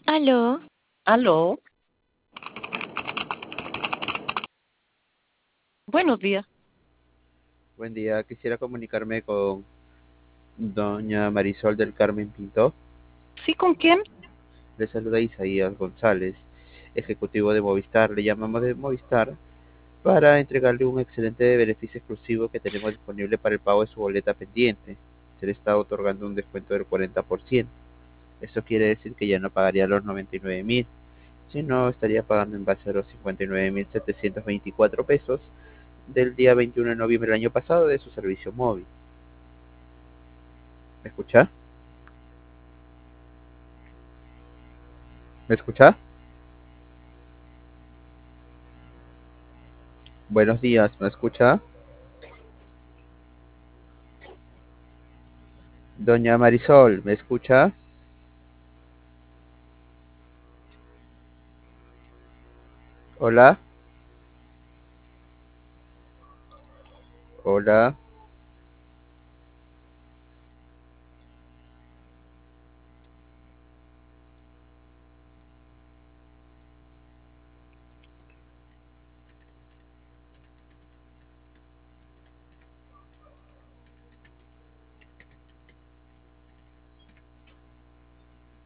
Aló, Aló, buenos días. Buen día, quisiera comunicarme con doña Marisol del Carmen Pinto. ¿Sí con quién? Le saluda Isaías González, ejecutivo de Movistar. Le llamamos de Movistar para entregarle un excelente beneficio exclusivo que tenemos disponible para el pago de su boleta pendiente. Se le está otorgando un descuento del 40%. Esto quiere decir que ya no pagaría los 99.000, sino estaría pagando en base a los 59.724 pesos del día 21 de noviembre del año pasado de su servicio móvil. ¿Me escucha? ¿Me escucha? Buenos días, ¿me escucha? Doña Marisol, ¿me escucha? Hola, hola.